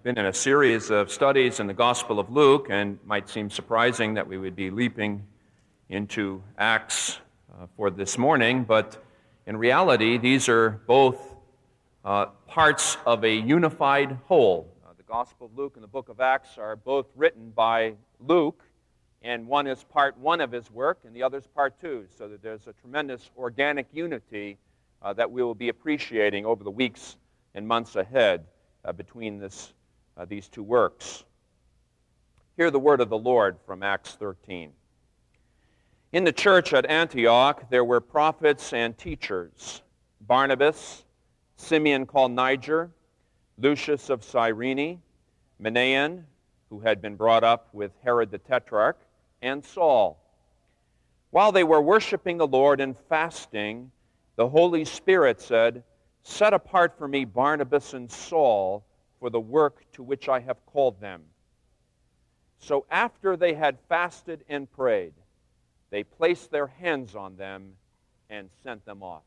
been in a series of studies in the Gospel of Luke, and it might seem surprising that we would be leaping into Acts for this morning, but in reality, these are both parts of a unified whole. The Gospel of Luke and the book of Acts are both written by Luke, and one is part one of his work, and the other is part two, so that there's a tremendous organic unity that we will be appreciating over the weeks and months ahead between these two works. Hear the word of the Lord from Acts 13. In the church at Antioch there were prophets and teachers: Barnabas, Simeon called Niger, Lucius of Cyrene, Manaen, who had been brought up with Herod the Tetrarch, and Saul. While they were worshiping the Lord and fasting, the Holy Spirit said, "Set apart for me Barnabas and Saul for the work to which I have called them." So after they had fasted and prayed, they placed their hands on them and sent them off.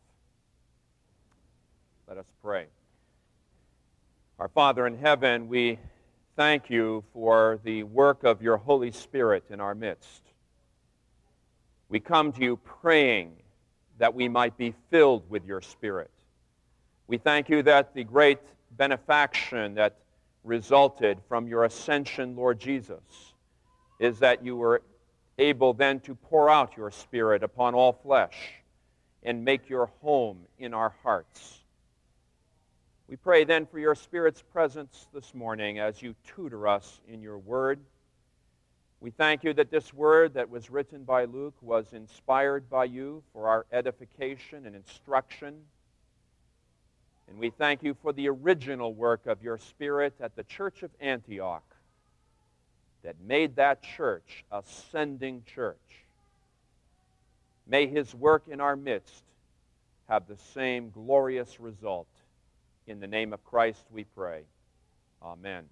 Let us pray. Our Father in heaven, we thank you for the work of your Holy Spirit in our midst. We come to you praying that we might be filled with your Spirit. We thank you that the great benefaction that resulted from your ascension, Lord Jesus, is that you were able then to pour out your Spirit upon all flesh and make your home in our hearts. We pray then for your Spirit's presence this morning as you tutor us in your word. We thank you that this word that was written by Luke was inspired by you for our edification and instruction. And we thank you for the original work of your Spirit at the church of Antioch that made that church a sending church. May his work in our midst have the same glorious result. In the name of Christ we pray. Amen.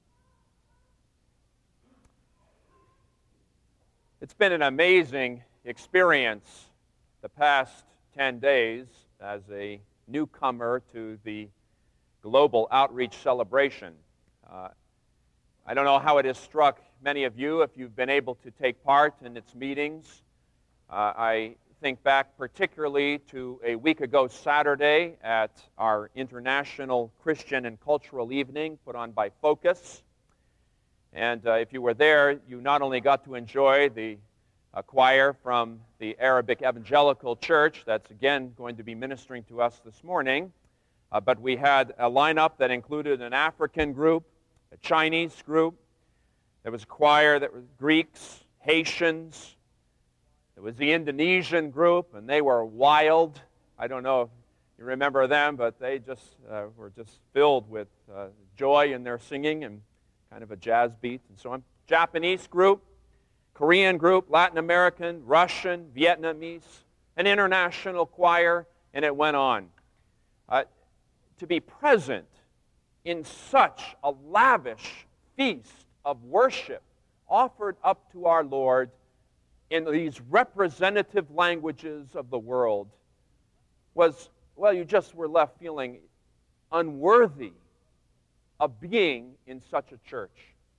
It's been an amazing experience the past 10 days as a newcomer to the Global Outreach Celebration. I don't know how it has struck many of you if you've been able to take part in its meetings. I think back particularly to a week ago Saturday at our International Christian and Cultural Evening put on by Focus. And if you were there, you not only got to enjoy the choir from the Arabic Evangelical Church that's again going to be ministering to us this morning, but we had a lineup that included an African group, a Chinese group. There was a choir that was Greeks, Haitians. There was the Indonesian group, and they were wild. I don't know if you remember them, but they just were just filled with joy in their singing and kind of a jazz beat and so on. Japanese group, Korean group, Latin American, Russian, Vietnamese, an international choir, and it went on. To be present in such a lavish feast of worship offered up to our Lord in these representative languages of the world was, well, you just were left feeling unworthy of being in such a church.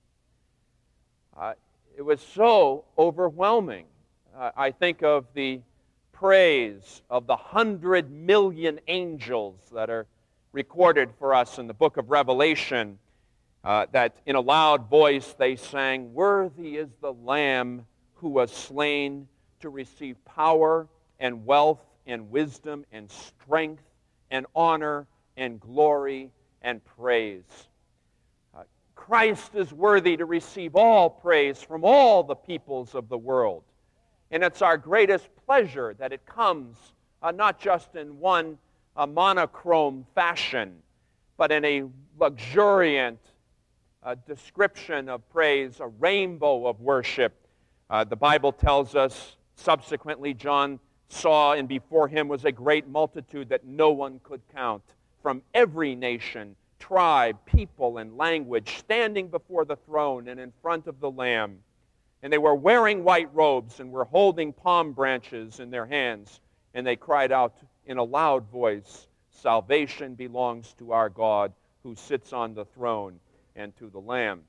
It was so overwhelming. I think of the praise of the 100 million angels that are recorded for us in the book of Revelation, that in a loud voice they sang, "Worthy is the Lamb who was slain to receive power and wealth and wisdom and strength and honor and glory and praise." Christ is worthy to receive all praise from all the peoples of the world. And it's our greatest pleasure that it comes not just in one monochrome fashion, but in a luxuriant description of praise, a rainbow of worship. The Bible tells us, subsequently, John saw, and before him was a great multitude that no one could count, from every nation, tribe, people, and language, standing before the throne and in front of the Lamb. And they were wearing white robes and were holding palm branches in their hands. And they cried out in a loud voice, "Salvation belongs to our God who sits on the throne and to the Lamb.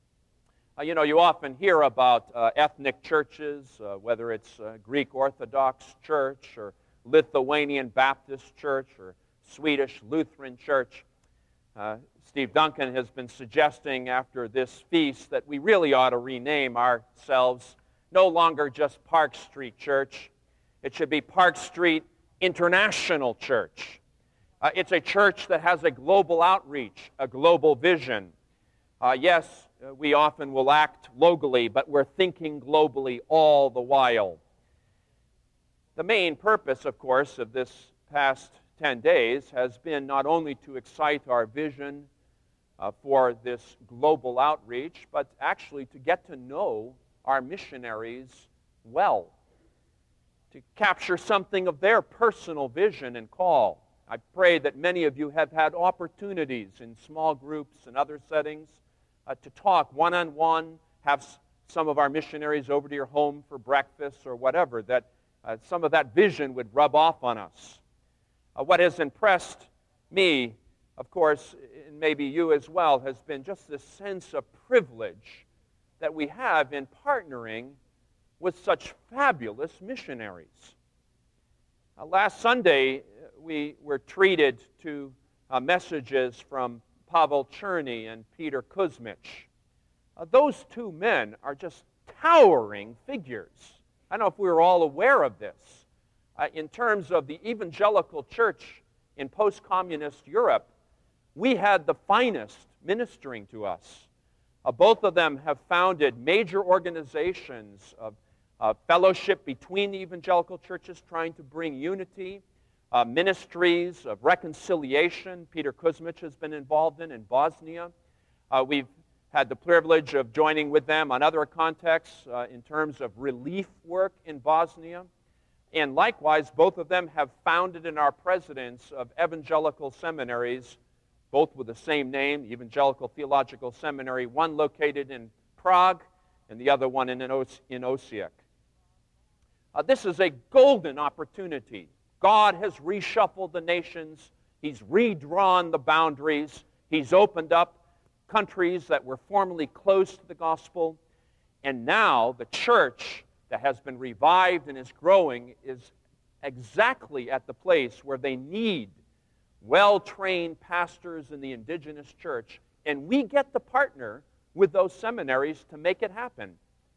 You often hear about ethnic churches, whether it's Greek Orthodox Church or Lithuanian Baptist Church or Swedish Lutheran Church. Steve Duncan has been suggesting after this feast that we really ought to rename ourselves no longer just Park Street Church. It should be Park Street International Church. It's a church that has a global outreach, a global vision. Yes, we often will act locally, but we're thinking globally all the while. The main purpose, of course, of this past 10 days has been not only to excite our vision for this global outreach, but actually to get to know our missionaries well, to capture something of their personal vision and call. I pray that many of you have had opportunities in small groups and other settings to talk one-on-one, have some of our missionaries over to your home for breakfast or whatever, that some of that vision would rub off on us. What has impressed me, of course, and maybe you as well, has been just this sense of privilege that we have in partnering with such fabulous missionaries. Last Sunday, we were treated to messages from Pavel Cherny and Peter Kuzmich. Those two men are just towering figures. I don't know if we were all aware of this. In terms of the evangelical church in post-communist Europe, we had the finest ministering to us. Both of them have founded major organizations of fellowship between the evangelical churches trying to bring unity, ministries of reconciliation. Peter Kuzmich has been involved in Bosnia. We've had the privilege of joining with them on other contexts in terms of relief work in Bosnia. And likewise, both of them have founded and are presidents of evangelical seminaries, both with the same name, Evangelical Theological Seminary, one located in Prague and the other one in Osijek. This is a golden opportunity. God has reshuffled the nations. He's redrawn the boundaries. He's opened up countries that were formerly closed to the gospel. And now the church that has been revived and is growing is exactly at the place where they need well-trained pastors in the indigenous church. And we get to partner with those seminaries to make it happen.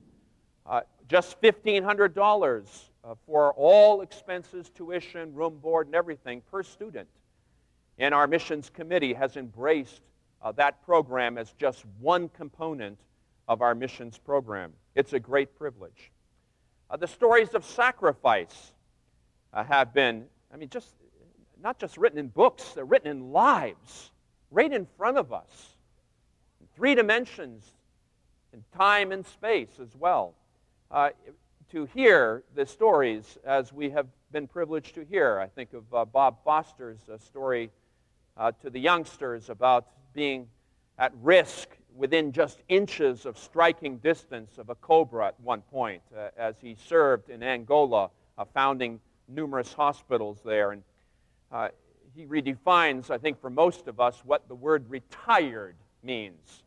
Just $1,500 for all expenses, tuition, room, board, and everything per student. And our missions committee has embraced that program as just one component of our missions program. It's a great privilege. The stories of sacrifice have been, just not just written in books, they're written in lives, right in front of us. In 3 dimensions, in time and space as well. To hear the stories, as we have been privileged to hear, I think of Bob Foster's story to the youngsters about being at risk within just inches of striking distance of a cobra at one point, as he served in Angola, founding numerous hospitals there. And he redefines, I think, for most of us, what the word retired means.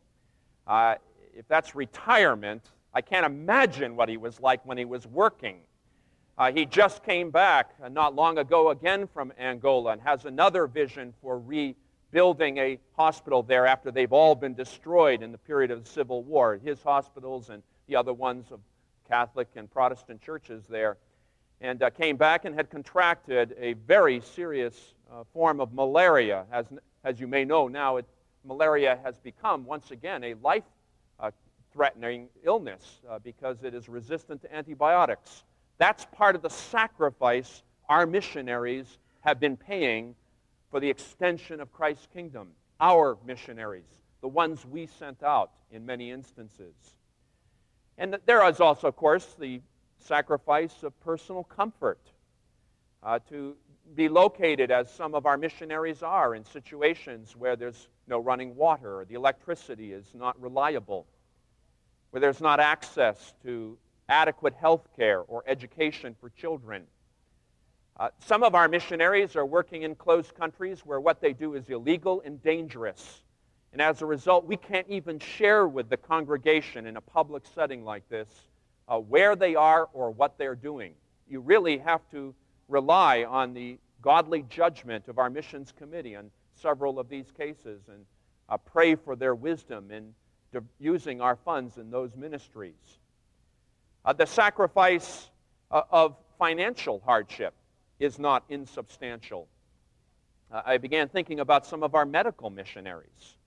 If that's retirement, I can't imagine what he was like when he was working. He just came back not long ago again from Angola and has another vision for rebuilding a hospital there after they've all been destroyed in the period of the Civil War. His hospitals and the other ones of Catholic and Protestant churches there. And came back and had contracted a very serious form of malaria. As you may know now, malaria has become once again a life-threatening illness because it is resistant to antibiotics. That's part of the sacrifice our missionaries have been paying for the extension of Christ's kingdom. Our missionaries, the ones we sent out in many instances. And there is also, of course, the sacrifice of personal comfort. To be located, as some of our missionaries are, in situations where there's no running water or the electricity is not reliable, where there's not access to adequate health care or education for children. Some of our missionaries are working in closed countries where what they do is illegal and dangerous. And as a result, we can't even share with the congregation in a public setting like this where they are or what they're doing. You really have to rely on the godly judgment of our missions committee on several of these cases and pray for their wisdom in using our funds in those ministries. The sacrifice of financial hardship is not insubstantial. I began thinking about some of our medical missionaries.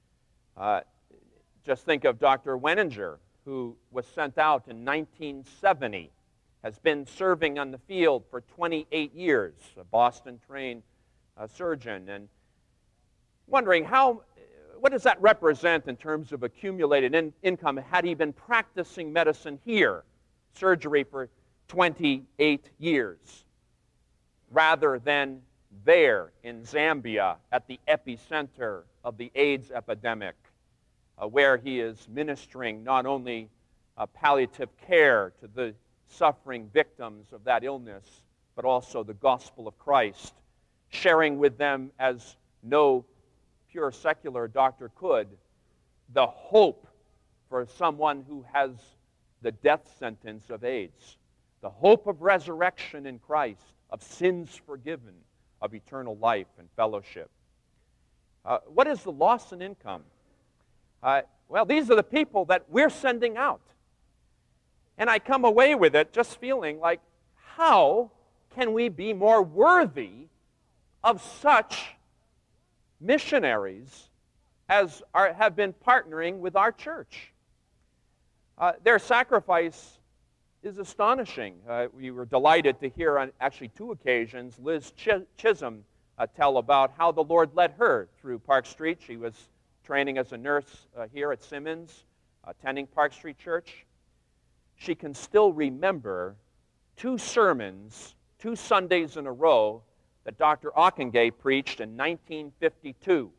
Just think of Dr. Wenninger, who was sent out in 1970, has been serving on the field for 28 years, a Boston-trained surgeon, and wondering what does that represent in terms of accumulated income had he been practicing medicine here, surgery for 28 years, rather than there in Zambia at the epicenter of the AIDS epidemic, where he is ministering not only palliative care to the suffering victims of that illness, but also the gospel of Christ, sharing with them, as no pure secular doctor could, the hope for someone who has the death sentence of AIDS, the hope of resurrection in Christ, of sins forgiven, of eternal life and fellowship. What is the loss in income? Well, these are the people that we're sending out. And I come away with it just feeling like, how can we be more worthy of such missionaries as have been partnering with our church? Their sacrifice is astonishing. We were delighted to hear on actually 2 occasions Liz Chisholm tell about how the Lord led her through Park Street. She was training as a nurse here at Simmons, attending Park Street Church. She can still remember 2 sermons, 2 Sundays in a row that Dr. Ockengay preached in 1952.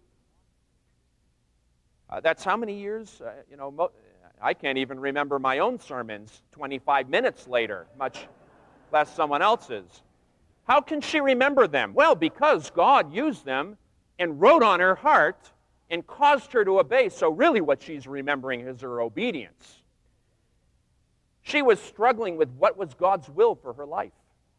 That's how many years? I can't even remember my own sermons 25 minutes later, much less someone else's. How can she remember them? Well, because God used them and wrote on her heart and caused her to obey. So really what she's remembering is her obedience. She was struggling with what was God's will for her life.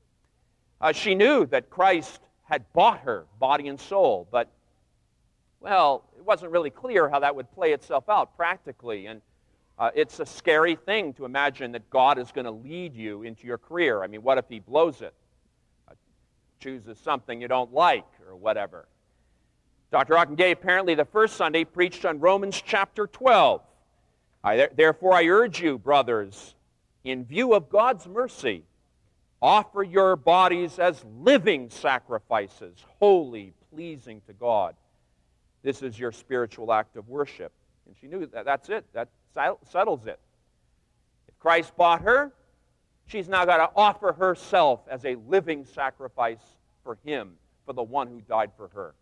She knew that Christ had bought her body and soul, but, well, it wasn't really clear how that would play itself out practically. And it's a scary thing to imagine that God is going to lead you into your career. I mean, what if he blows it? Chooses something you don't like or whatever. Dr. Ockengay apparently the first Sunday preached on Romans chapter 12. Therefore I urge you, brothers, in view of God's mercy, offer your bodies as living sacrifices, holy, pleasing to God. This is your spiritual act of worship. And she knew that that's it. That settles it. If Christ bought her, she's now got to offer herself as a living sacrifice for him, for the one who died for her.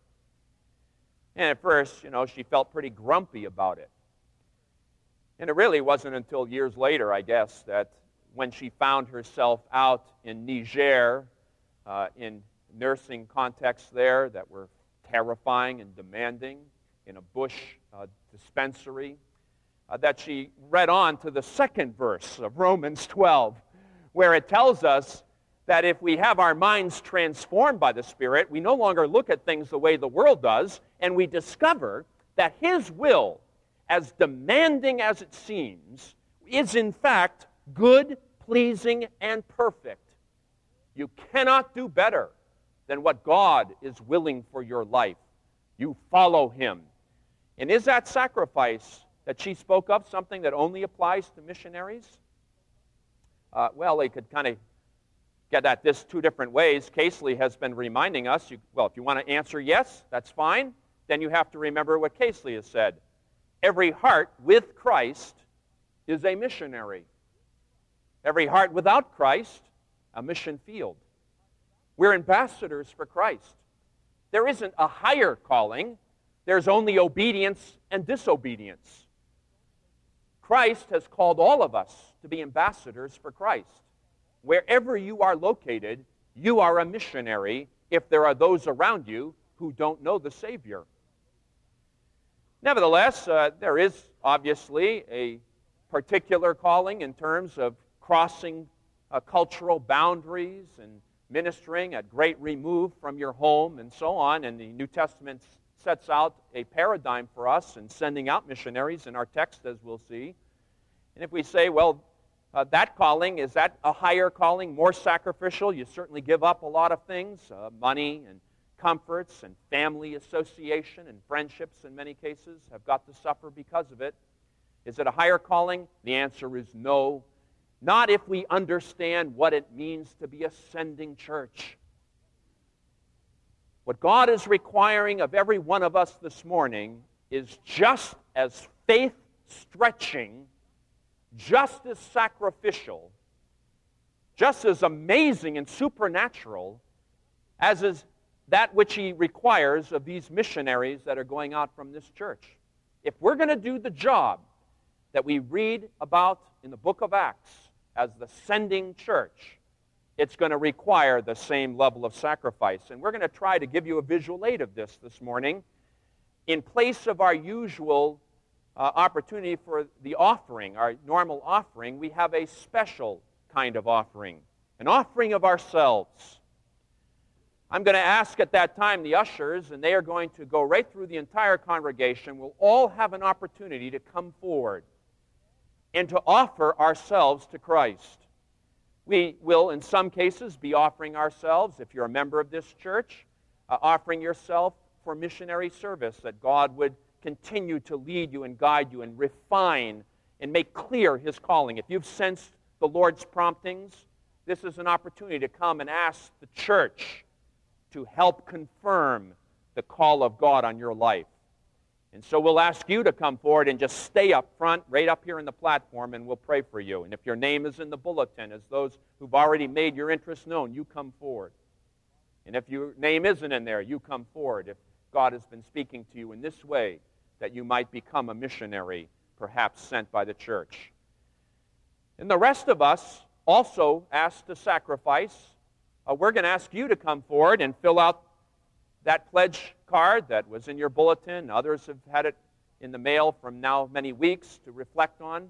And at first, she felt pretty grumpy about it. And it really wasn't until years later, I guess, that when she found herself out in Niger, in nursing contexts there that were terrifying and demanding, in a bush dispensary, that she read on to the second verse of Romans 12, where it tells us that if we have our minds transformed by the Spirit, we no longer look at things the way the world does, and we discover that his will, as demanding as it seems, is in fact good, pleasing, and perfect. You cannot do better than what God is willing for your life. You follow him. And is that sacrifice that she spoke of something that only applies to missionaries? Well, they could kind of get at this 2 different ways. Casely has been reminding us, if you want to answer yes, that's fine. Then you have to remember what Casely has said. Every heart with Christ is a missionary. Every heart without Christ, a mission field. We're ambassadors for Christ. There isn't a higher calling. There's only obedience and disobedience. Christ has called all of us to be ambassadors for Christ. Wherever you are located, you are a missionary if there are those around you who don't know the Savior. Nevertheless, there is obviously a particular calling in terms of crossing cultural boundaries and ministering at great remove from your home and so on. And the New Testament sets out a paradigm for us in sending out missionaries in our text, as we'll see. And if we say, well, that calling, is that a higher calling, more sacrificial? You certainly give up a lot of things, money and comforts and family association and friendships in many cases have got to suffer because of it. Is it a higher calling? The answer is no. Not if we understand what it means to be a sending church. What God is requiring of every one of us this morning is just as faith-stretching, just as sacrificial, just as amazing and supernatural as is that which He requires of these missionaries that are going out from this church. If we're going to do the job that we read about in the book of Acts as the sending church, it's going to require the same level of sacrifice. And we're going to try to give you a visual aid of this morning. In place of our usual opportunity for the offering, our normal offering, we have a special kind of offering, an offering of ourselves. I'm going to ask at that time the ushers, and they are going to go right through the entire congregation. We'll all have an opportunity to come forward and to offer ourselves to Christ. We will, in some cases, be offering ourselves, if you're a member of this church, offering yourself for missionary service, that God would continue to lead you and guide you and refine and make clear His calling. If you've sensed the Lord's promptings, this is an opportunity to come and ask the church to help confirm the call of God on your life. And so we'll ask you to come forward and just stay up front, right up here in the platform, and we'll pray for you. And if your name is in the bulletin as those who've already made your interest known, you come forward. And if your name isn't in there, you come forward if God has been speaking to you in this way, that you might become a missionary, perhaps sent by the church. And the rest of us also asked to sacrifice. We're going to ask you to come forward and fill out that pledge card that was in your bulletin. Others have had it in the mail from now many weeks to reflect on,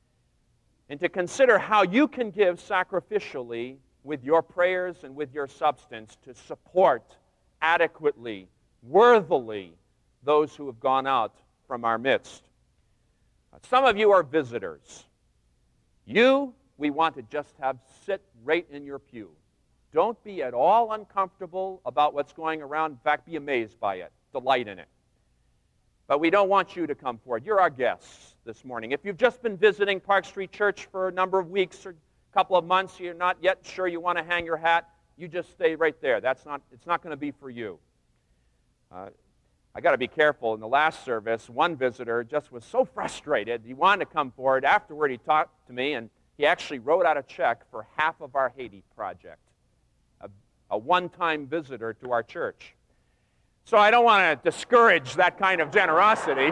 and to consider how you can give sacrificially with your prayers and with your substance to support adequately, worthily, those who have gone out from our midst. Some of you are visitors. You, we want to just have sit right in your pew. Don't be at all uncomfortable about what's going around. In fact, be amazed by it. Delight in it. But we don't want you to come forward. You're our guests this morning. If you've just been visiting Park Street Church for a number of weeks or a couple of months, you're not yet sure you want to hang your hat, you just stay right there. It's not going to be for you. I got to be careful. In the last service, one visitor just was so frustrated. He wanted to come forward. Afterward, he talked to me, and he actually wrote out a check for half of our Haiti project. A one-time visitor to our church. So I don't want to discourage that kind of generosity.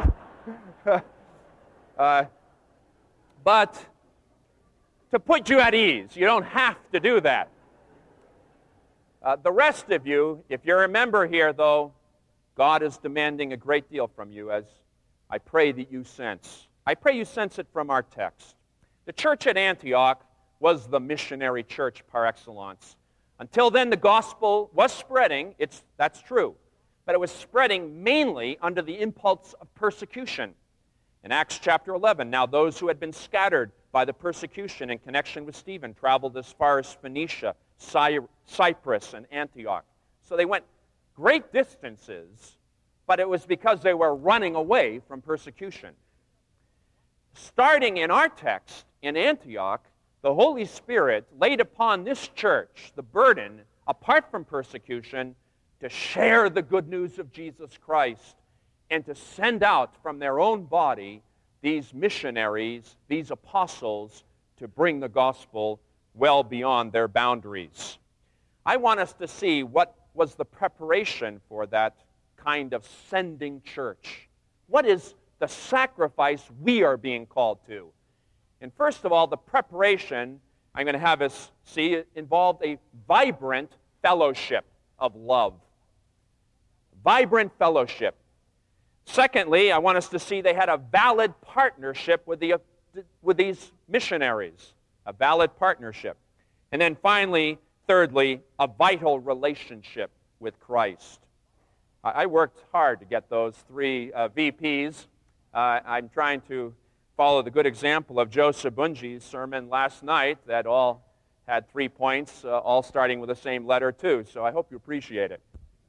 But to put you at ease, you don't have to do that. The rest of you, if you're a member here, though, God is demanding a great deal from you, as I pray that you sense. I pray you sense it from our text. The church at Antioch was the missionary church par excellence. Until then, the gospel was spreading. That's true. But it was spreading mainly under the impulse of persecution. In Acts chapter 11, now those who had been scattered by the persecution in connection with Stephen traveled as far as Phoenicia, Cyprus, and Antioch. So they went great distances, but it was because they were running away from persecution. Starting in our text in Antioch, the Holy Spirit laid upon this church the burden, apart from persecution, to share the good news of Jesus Christ and to send out from their own body these missionaries, these apostles, to bring the gospel well beyond their boundaries. I want us to see what was the preparation for that kind of sending church. What is the sacrifice we are being called to? And first of all, the preparation I'm going to have us see involved a vibrant fellowship of love. Vibrant fellowship. Secondly, I want us to see they had a valid partnership with these missionaries, a valid partnership. And then finally, thirdly, a vital relationship with Christ. I worked hard to get those three VPs. I'm trying to follow the good example of Joe Sabunji's sermon last night that all had 3 points, all starting with the same letter too. So I hope you appreciate it.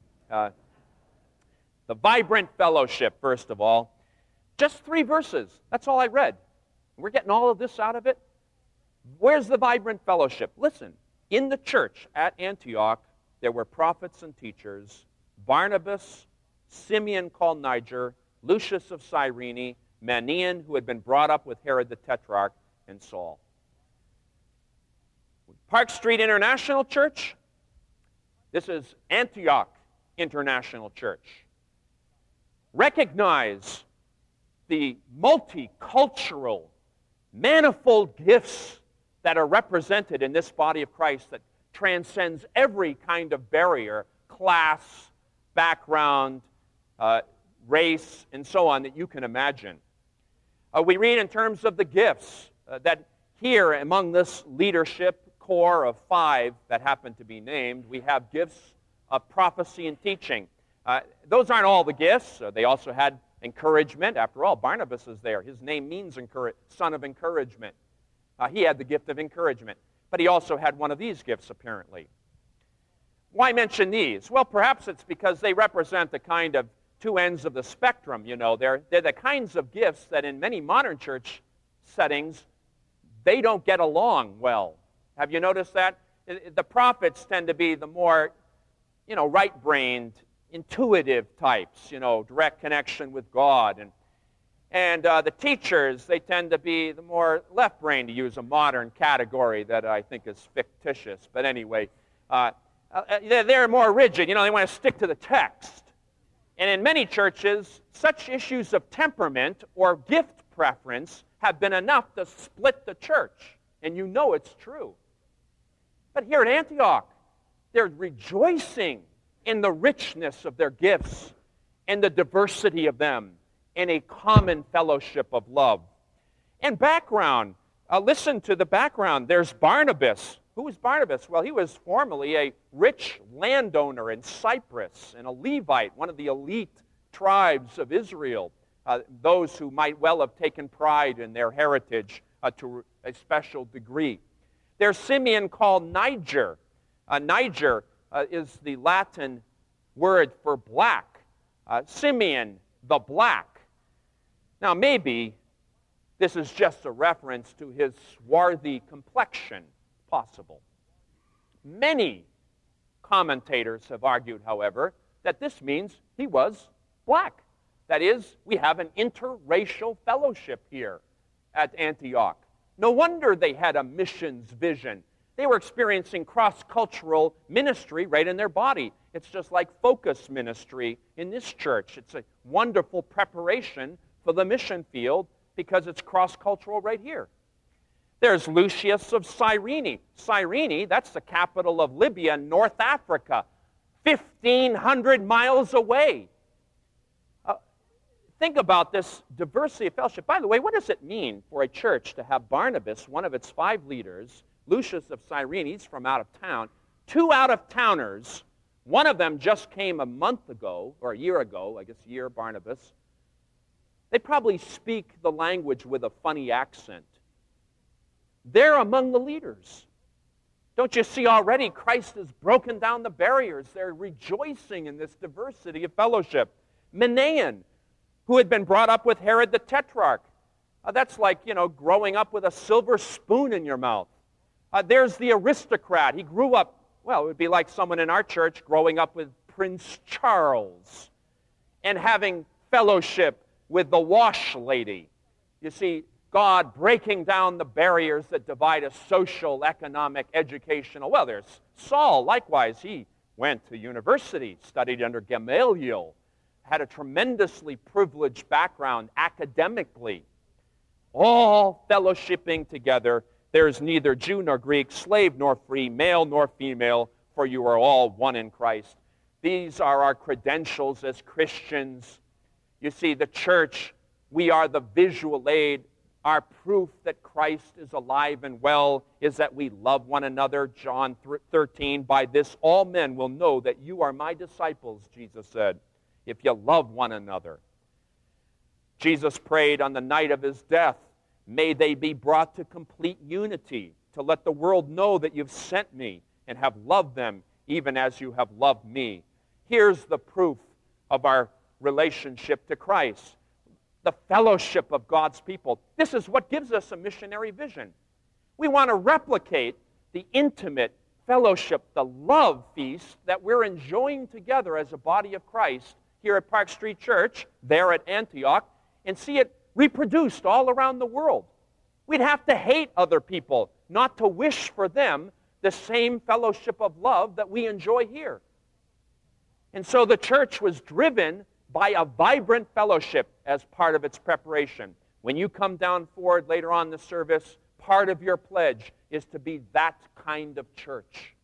The vibrant fellowship, first of all. Just 3 verses. That's all I read. We're getting all of this out of it. Where's the vibrant fellowship? Listen, in the church at Antioch, there were prophets and teachers, Barnabas, Simeon called Niger, Lucius of Cyrene, Manaen, who had been brought up with Herod the Tetrarch, and Saul. Park Street International Church, this is Antioch International Church. Recognize the multicultural, manifold gifts that are represented in this body of Christ that transcends every kind of barrier, class, background, race, and so on that you can imagine. We read in terms of the gifts that here among this leadership core of 5 that happen to be named, we have gifts of prophecy and teaching. Those aren't all the gifts. They also had encouragement. After all, Barnabas is there. His name means son of encouragement. He had the gift of encouragement. But he also had one of these gifts, apparently. Why mention these? Well, perhaps it's because they represent the kind of 2 ends of the spectrum, you know. They're the kinds of gifts that in many modern church settings, they don't get along well. Have you noticed that? The prophets tend to be the more, right-brained, intuitive types, direct connection with God. And the teachers, they tend to be the more left-brained, to use a modern category that I think is fictitious. But anyway, they're more rigid. They want to stick to the text. And in many churches, such issues of temperament or gift preference have been enough to split the church. And you know it's true. But here at Antioch, they're rejoicing in the richness of their gifts and the diversity of them in a common fellowship of love. And background, listen to the background. There's Barnabas. Who was Barnabas? Well, he was formerly a rich landowner in Cyprus and a Levite, one of the elite tribes of Israel, those who might well have taken pride in their heritage to a special degree. There's Simeon called Niger. Niger is the Latin word for black. Simeon, the black. Now, maybe this is just a reference to his swarthy complexion, possible. Many commentators have argued, however, that this means he was black. That is, we have an interracial fellowship here at Antioch. No wonder they had a missions vision. They were experiencing cross-cultural ministry right in their body. It's just like focus ministry in this church. It's a wonderful preparation for the mission field because it's cross-cultural right here. There's Lucius of Cyrene. Cyrene, that's the capital of Libya, North Africa, 1,500 miles away. Think about this diversity of fellowship. By the way, what does it mean for a church to have Barnabas, one of its 5 leaders, Lucius of Cyrene, he's from out of town, 2 out-of-towners, one of them just came a month ago, or a year ago, I guess Barnabas. They probably speak the language with a funny accent. They're among the leaders. Don't you see already Christ has broken down the barriers? They're rejoicing in this diversity of fellowship. Manaen, who had been brought up with Herod the Tetrarch. That's like, growing up with a silver spoon in your mouth. There's the aristocrat. He grew up, well, it would be like someone in our church growing up with Prince Charles and having fellowship with the wash lady. You see, God breaking down the barriers that divide us, social, economic, educational. Well, there's Saul. Likewise, he went to university, studied under Gamaliel, had a tremendously privileged background academically. All fellowshipping together. There is neither Jew nor Greek, slave nor free, male nor female, for you are all one in Christ. These are our credentials as Christians. You see, the church, we are the visual aid. Our proof that Christ is alive and well is that we love one another. John 13, by this all men will know that you are my disciples, Jesus said, if you love one another. Jesus prayed on the night of his death, may they be brought to complete unity, to let the world know that you've sent me and have loved them even as you have loved me. Here's the proof of our relationship to Christ. The fellowship of God's people. This is what gives us a missionary vision. We want to replicate the intimate fellowship, the love feast that we're enjoying together as a body of Christ here at Park Street Church, there at Antioch, and see it reproduced all around the world. We'd have to hate other people, not to wish for them the same fellowship of love that we enjoy here. And so the church was driven by a vibrant fellowship as part of its preparation. When you come down forward later on in the service, part of your pledge is to be that kind of church.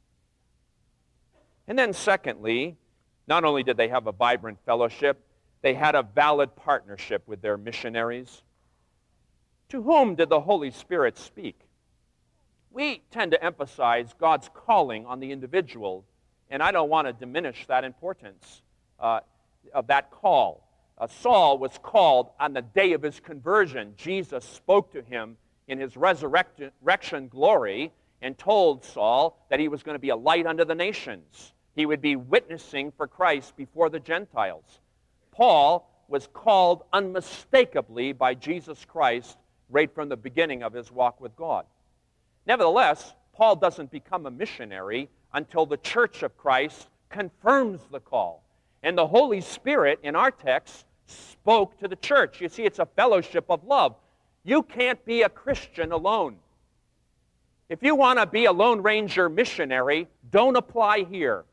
And then secondly, not only did they have a vibrant fellowship, they had a valid partnership with their missionaries. To whom did the Holy Spirit speak? We tend to emphasize God's calling on the individual, and I don't want to diminish that importance of that call. Saul was called on the day of his conversion. Jesus spoke to him in his resurrection glory and told Saul that he was going to be a light unto the nations. He would be witnessing for Christ before the Gentiles. Paul was called unmistakably by Jesus Christ right from the beginning of his walk with God. Nevertheless, Paul doesn't become a missionary until the church of Christ confirms the call. And the Holy Spirit, in our text, spoke to the church. You see, it's a fellowship of love. You can't be a Christian alone. If you want to be a Lone Ranger missionary, don't apply here.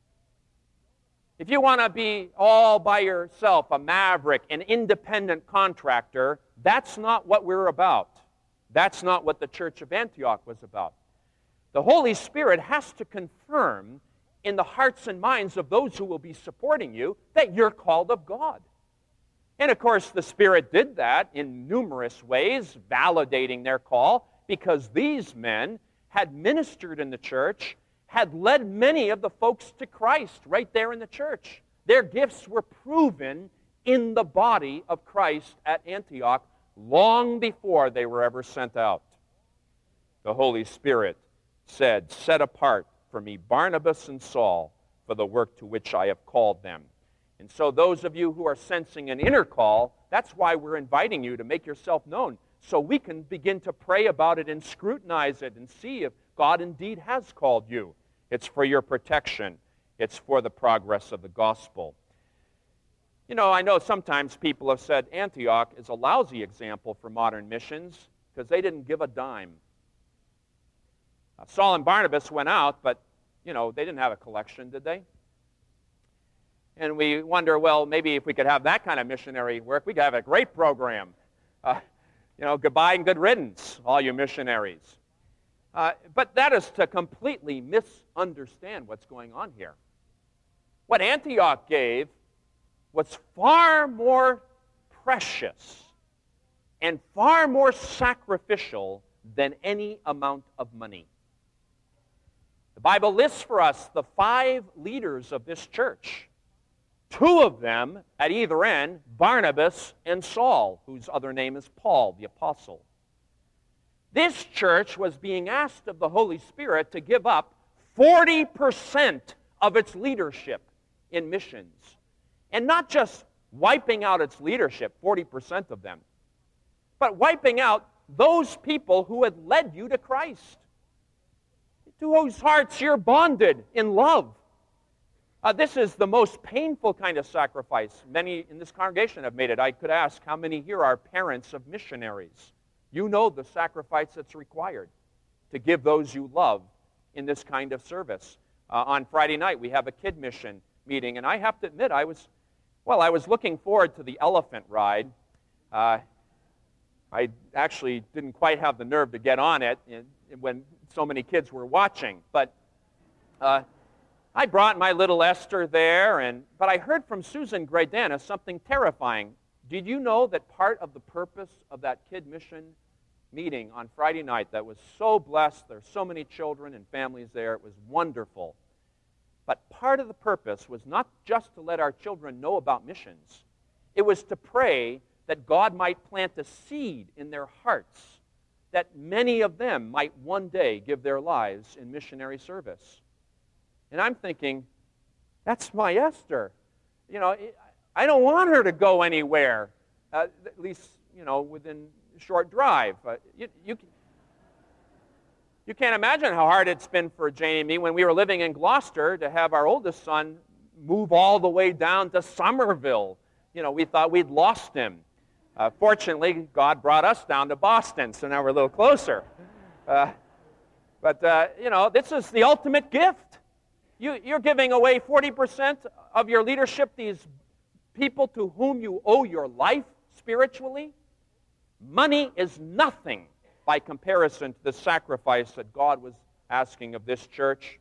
If you want to be all by yourself, a maverick, an independent contractor, that's not what we're about. That's not what the Church of Antioch was about. The Holy Spirit has to confirm in the hearts and minds of those who will be supporting you that you're called of God. And of course, the Spirit did that in numerous ways, validating their call, because these men had ministered in the church, had led many of the folks to Christ right there in the church. Their gifts were proven in the body of Christ at Antioch long before they were ever sent out. The Holy Spirit said, "Set apart for me Barnabas and Saul for the work to which I have called them." And so those of you who are sensing an inner call, that's why we're inviting you to make yourself known, so we can begin to pray about it and scrutinize it and see if God indeed has called you. It's for your protection. It's for the progress of the gospel. You know, I know sometimes people have said Antioch is a lousy example for modern missions because they didn't give a dime. Saul and Barnabas went out, but, you know, they didn't have a collection, did they? And we wonder, well, maybe if we could have that kind of missionary work, we could have a great program. You know, goodbye and good riddance, all you missionaries. But that is to completely misunderstand what's going on here. What Antioch gave was far more precious and far more sacrificial than any amount of money. The Bible lists for us the 5 leaders of this church. 2 of them at either end, Barnabas and Saul, whose other name is Paul, the apostle. This church was being asked of the Holy Spirit to give up 40% of its leadership in missions. And not just wiping out its leadership, 40% of them, but wiping out those people who had led you to Christ, to whose hearts you're bonded in love. This is the most painful kind of sacrifice. Many in this congregation have made it. I could ask how many here are parents of missionaries. You know the sacrifice that's required to give those you love in this kind of service. On Friday night, we have a kid mission meeting, and I have to admit, I was looking forward to the elephant ride. I actually didn't quite have the nerve to get on it when so many kids were watching, but I brought my little Esther there, but I heard from Susan Gradana something terrifying. Did you know that part of the purpose of that kid mission meeting on Friday night that was so blessed, there were so many children and families there, it was wonderful. But part of the purpose was not just to let our children know about missions. It was to pray that God might plant a seed in their hearts, that many of them might one day give their lives in missionary service. And I'm thinking, that's my Esther. You know, I don't want her to go anywhere, at least, you know, within a short drive. You can't imagine how hard it's been for Jane and me when we were living in Gloucester to have our oldest son move all the way down to Somerville. You know, we thought we'd lost him. Fortunately, God brought us down to Boston, so now we're a little closer. But you know, this is the ultimate gift. You're giving away 40% of your leadership, these people to whom you owe your life spiritually. Money is nothing by comparison to the sacrifice that God was asking of this church.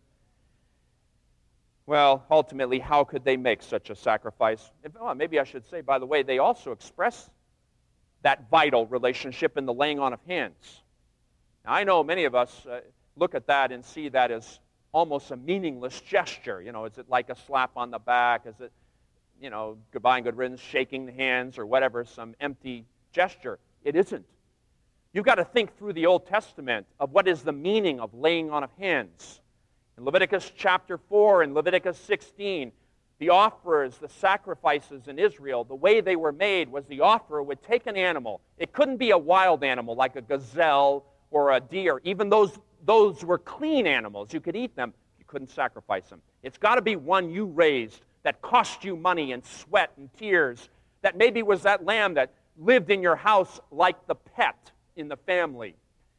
Well, ultimately, how could they make such a sacrifice? Maybe I should say, by the way, they also express that vital relationship in the laying on of hands. Now, I know many of us look at that and see that as almost a meaningless gesture. You know, is it like a slap on the back? Is it, you know, goodbye and good riddance, shaking the hands or whatever, some empty gesture? It isn't. You've got to think through the Old Testament of what is the meaning of laying on of hands. In Leviticus chapter 4 and Leviticus 16, the offerers, the sacrifices in Israel, the way they were made was the offerer would take an animal. It couldn't be a wild animal like a gazelle or a deer. Even those were clean animals. You could eat them. You couldn't sacrifice them. It's got to be one you raised that cost you money and sweat and tears, that maybe was that lamb that lived in your house like the pet in the family.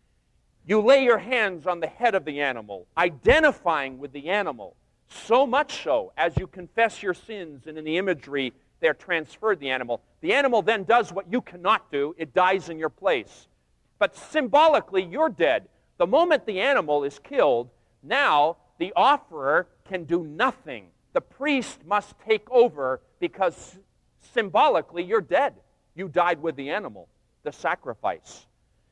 You lay your hands on the head of the animal, identifying with the animal, so much so as you confess your sins, and in the imagery they're transferred the animal. The animal then does what you cannot do. It dies in your place. But symbolically, you're dead. The moment the animal is killed, now the offerer can do nothing. The priest must take over because symbolically you're dead. You died with the animal, the sacrifice.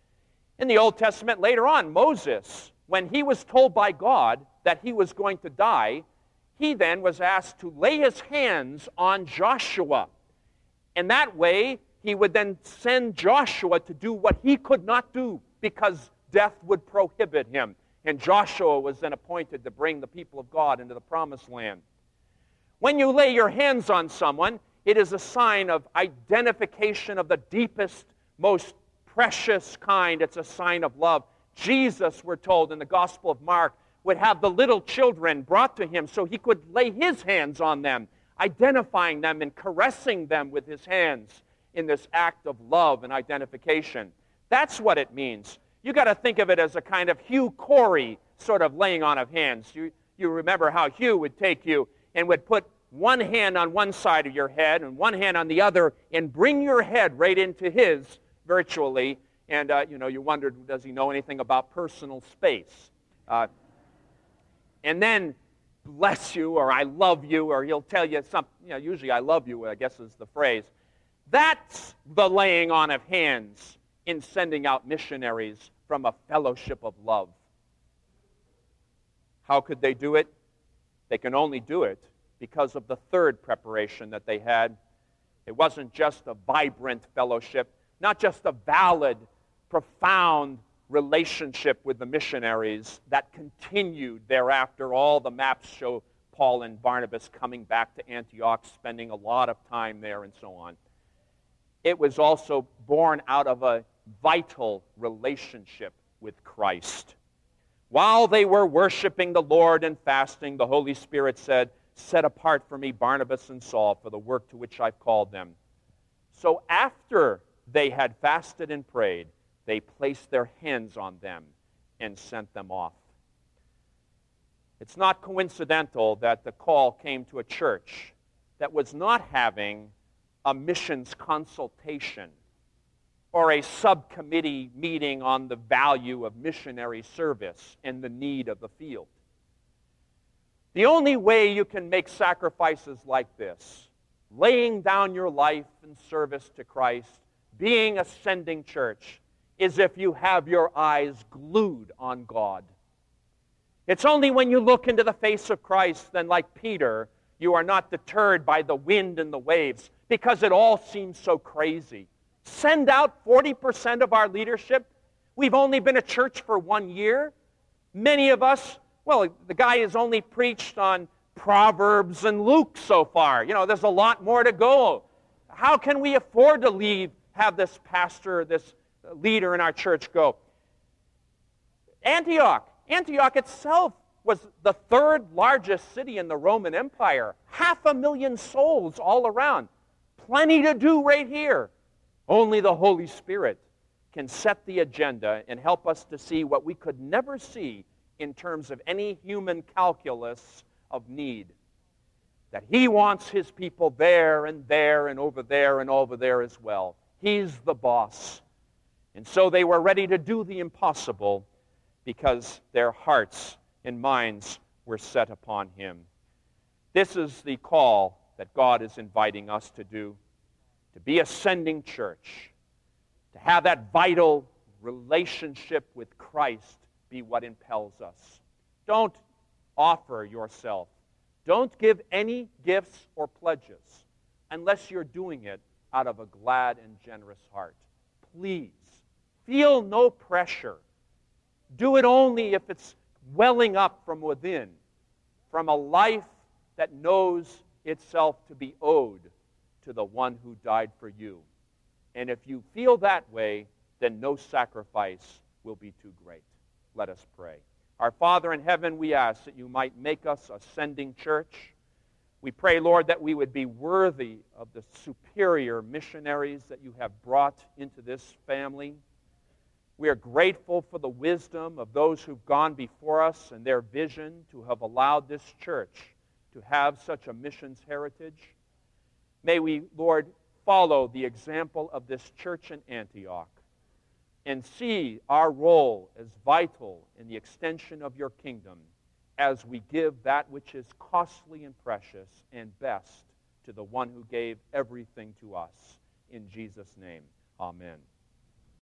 In the Old Testament, later on, Moses, when he was told by God that he was going to die, he then was asked to lay his hands on Joshua. And that way, he would then send Joshua to do what he could not do because death would prohibit him. And Joshua was then appointed to bring the people of God into the promised land. When you lay your hands on someone, it is a sign of identification of the deepest, most precious kind. It's a sign of love. Jesus, we're told in the Gospel of Mark, would have the little children brought to him so he could lay his hands on them, identifying them and caressing them with his hands in this act of love and identification. That's what it means. You got to think of it as a kind of Hugh Corey sort of laying on of hands. You remember how Hugh would take you and would put one hand on one side of your head and one hand on the other and bring your head right into his virtually. And, you wondered, does he know anything about personal space? And then, bless you, or I love you, or he'll tell you something. Usually I love you, I guess is the phrase. That's the laying on of hands in sending out missionaries from a fellowship of love. How could they do it? They can only do it because of the third preparation that they had. It wasn't just a vibrant fellowship, not just a valid, profound relationship with the missionaries that continued thereafter. All the maps show Paul and Barnabas coming back to Antioch, spending a lot of time there and so on. It was also born out of a vital relationship with Christ. While they were worshiping the Lord and fasting, the Holy Spirit said, "Set apart for me Barnabas and Saul for the work to which I've called them." So after they had fasted and prayed, they placed their hands on them and sent them off. It's not coincidental that the call came to a church that was not having a missions consultation or a subcommittee meeting on the value of missionary service and the need of the field. The only way you can make sacrifices like this, laying down your life in service to Christ, being a sending church, is if you have your eyes glued on God. It's only when you look into the face of Christ, then like Peter, you are not deterred by the wind and the waves, because it all seems so crazy. Send out 40% of our leadership. We've only been a church for 1 year. Many of us, well, the guy has only preached on Proverbs and Luke so far. There's a lot more to go. How can we afford to have this pastor, this leader in our church go? Antioch itself was the third largest city in the Roman Empire. 500,000 souls all around. Plenty to do right here. Only the Holy Spirit can set the agenda and help us to see what we could never see in terms of any human calculus of need. That He wants His people there and there and over there as well. He's the boss. And so they were ready to do the impossible because their hearts and minds were set upon Him. This is the call that God is inviting us to do, to be a sending church, to have that vital relationship with Christ be what impels us. Don't offer yourself. Don't give any gifts or pledges unless you're doing it out of a glad and generous heart. Please, feel no pressure. Do it only if it's welling up from within, from a life that knows itself to be owed to the one who died for you. And if you feel that way, then no sacrifice will be too great. Let us pray. Our Father in heaven, we ask that you might make us a sending church. We pray, Lord, that we would be worthy of the superior missionaries that you have brought into this family. We are grateful for the wisdom of those who've gone before us and their vision to have allowed this church to have such a missions heritage. May we, Lord, follow the example of this church in Antioch and see our role as vital in the extension of your kingdom as we give that which is costly and precious and best to the one who gave everything to us. In Jesus' name, amen.